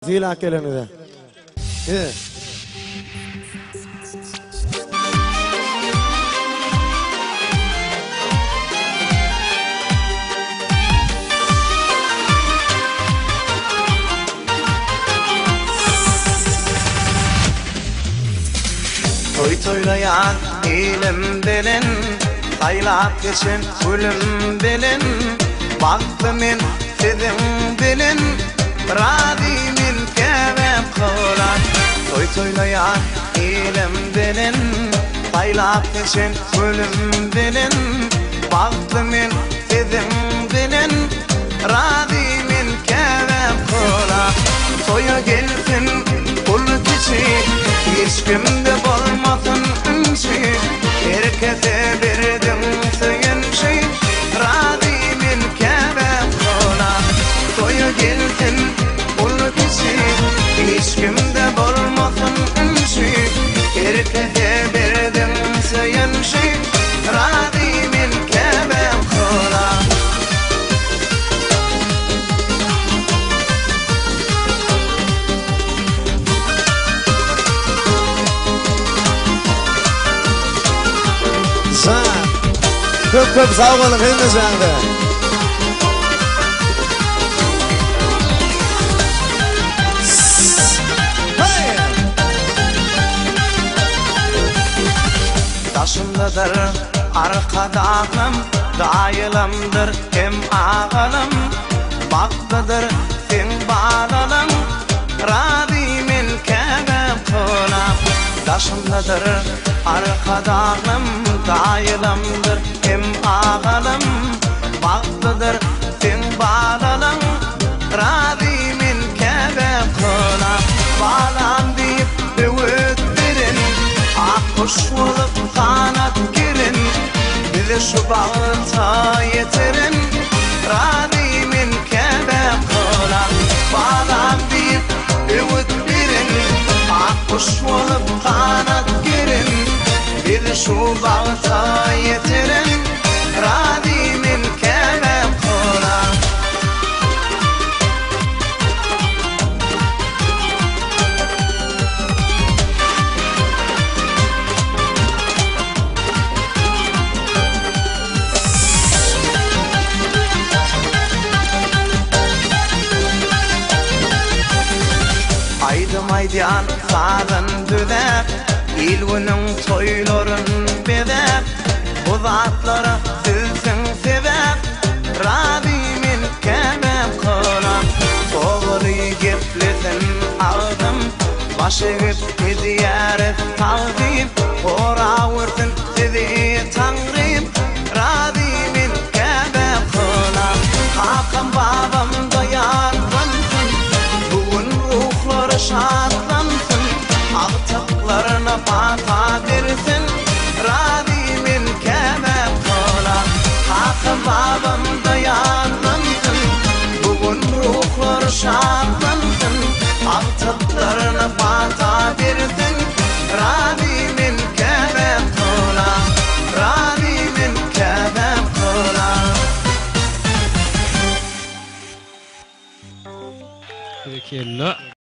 Zila kelenide. Toy toylayan ilim bilin, taylap geçen ölüm bilin, baktımın sizin bilin, radimin kevem kolan. Toy toylayan ilim bilin, taylap geçen ölüm bilin, baktımın sizin bilin, radimin kevem kolan. Toya gelsin kul kişi, hiç kimde bolmasın ünşi, herkese birdim söyünşi, radimin kevem kola. Toya gelsin kul kişi, hiç kimde bolmasın ünşi, herkese birdim söyünşi, radimin kevem kola. Köp sağ olun hepiniz yandı. Taşımdadır arkadağım, dayılamdır hem ağalım, baktadır sen bağlalım, Rabimin kevem kolam. Taşımdadır arkadağım, dayılamdır hem ağalım, baktadır sen bağlalım, Rabimin kevem kolam. Bağlan deyip öğütlerin, akkuş olup kanat girin, bizi şu bağırta yetirin, Rabimin kevem kolam. Bağlan deyip öğütlerin, akkuş olup kanat girin, bizi şu bağırta yetirin, Rabimin kevem kolam. Aydım aydan sarın düdep, ilvinin toyların bedep, bu zatları sizin sebep, Rabimin kevem kolam. Doğru geplesin aldım, başı gip ziyaret tağdip, ora vursun sizi tanrım, Rabimin kevem kolam. Hakan babam dayanlansın, bugün ruhları şartlansın, ağıtıklarına fata versin, Rabimin kevem kolam. Hakan babam dayanlansın, bugün ruhları şartlansın, ağıtıklarına fata versin, Rabimin kevem kolam. Rabimin kevem kolam. Peki,